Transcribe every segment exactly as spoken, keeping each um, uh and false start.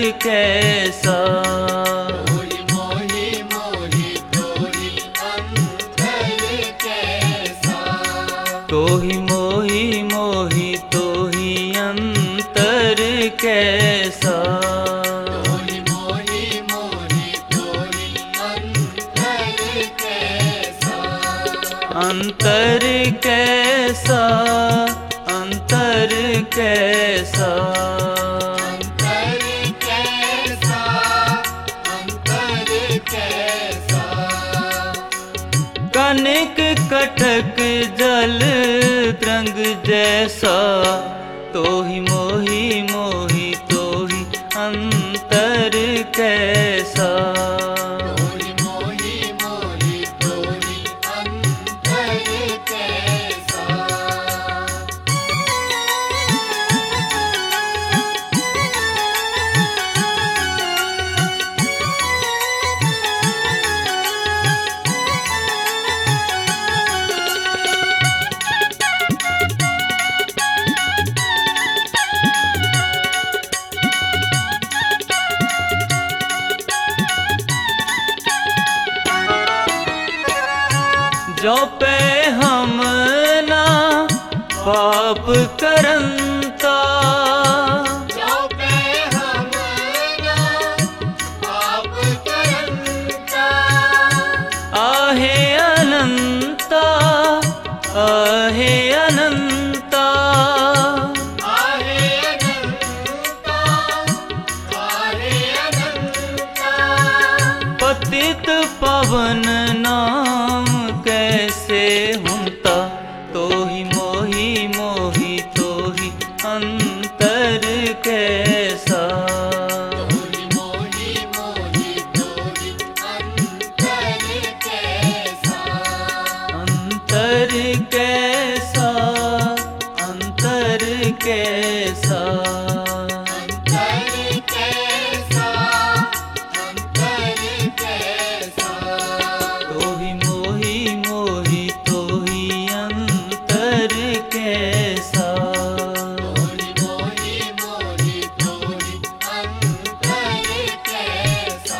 कैसा। तोहि मोहि मोहि तोहि अंतर कैसा। तोहि मोहि मोहि तोहि अंतर कैसा। तोहि मोहि मोहि तोहि अंतर कैसा। अंतर कैसा अंतर कैसा। अंतर कैसा अंतर कैसा। कनक कटक जल तरंग जैसा। तोहि मोहि मोहि तोहि अंतर कैसा। तोहि मोहि मोहि तोहि अंतर कैसा। जो पे हम ना पाप करंता। जो पे हम ना पाप करंता। आहे अनंता आहे अनंता। आहे अनंता आहे अनंता। पतित पावन नाम कैसे हुंता। तोहि मोहि मोहि तोहि अंतर कैसा। तोहि मोहि मोहि तोहि अंतर कैसा। अंतर कैसा अंतर कैसा। अंतर कैसा अंतर कैसा। तोहि मोहि मोहि तोहि अंतर कैसा। तोहि मोहि मोहि तोहि अंतर कैसा।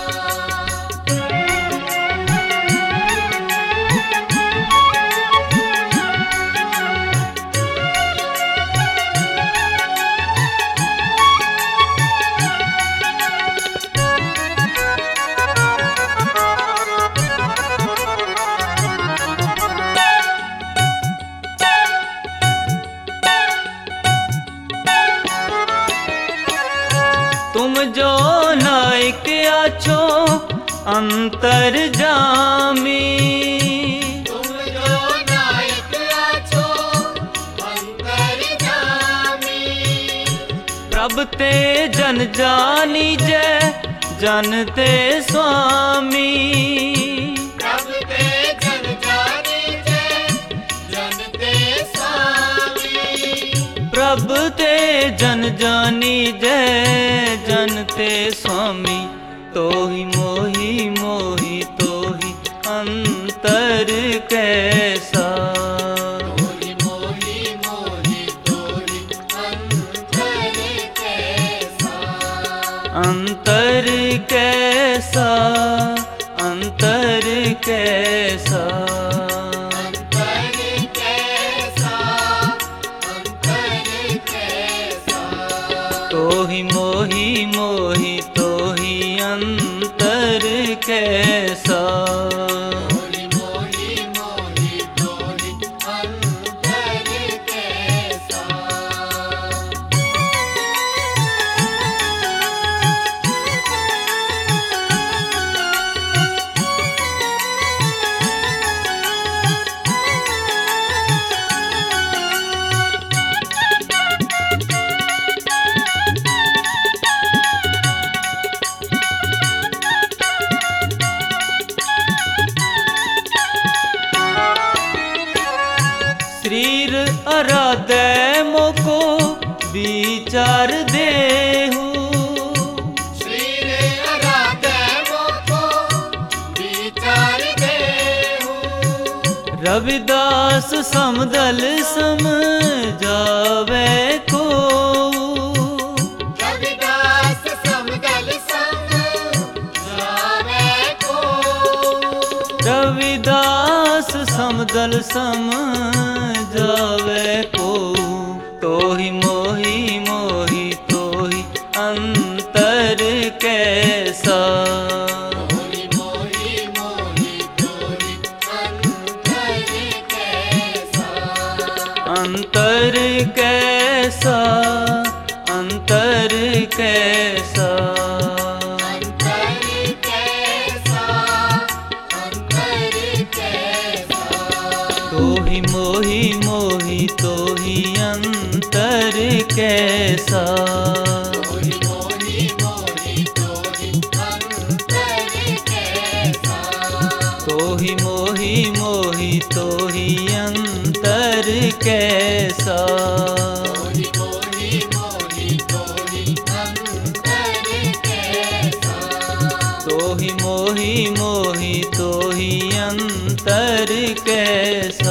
तुम जो नायक आछो अंतर जामी। तुम जो नायक आछो अंतर जामी। प्रभ ते जन जानी जय जन ते स्वामी। प्रभ ते जन जानी जय जन ते स्वामी। प्रभ ते जन जानी जय जन ते स्वामी। तोहि मोहि मोहि तोहि अंतर कैसा। तोहि मोहि मोहि तोहि अंतर कैसा। अंतर कैसा अंतर कैसा। अंतर कैसा अंतर कैसा। तोहि मोहि मोहि तोहि अंतर कैसा। तोहि मोहि मोहि तोहि अंतर कैसा। शरीर आराधे मोको विचार देहु। श्रीर आराधे मोको विचार देहु। रविदास समदल समझावे को। रविदास सम समदल समझावे को, तोहि मोहि मोहि तोहि अंतर कैसा। तोहि मोहि मोहि तोहि अंतर कैसा। अंतर कैसा, अंतर कैसा। अंतर कैसा, अंतर कैसा। तोहि मोहि मोहि तोहि अंतर कैसा। तोहि मोहि मोहि तोहि अंतर कैसा। तोहि मोहि मोहि तोहि अंतर कैसा। तोहि मोहि मोहि तोहि अंतर कैसा। तोहि मोहि मोहि तोहि अंतर कैसा।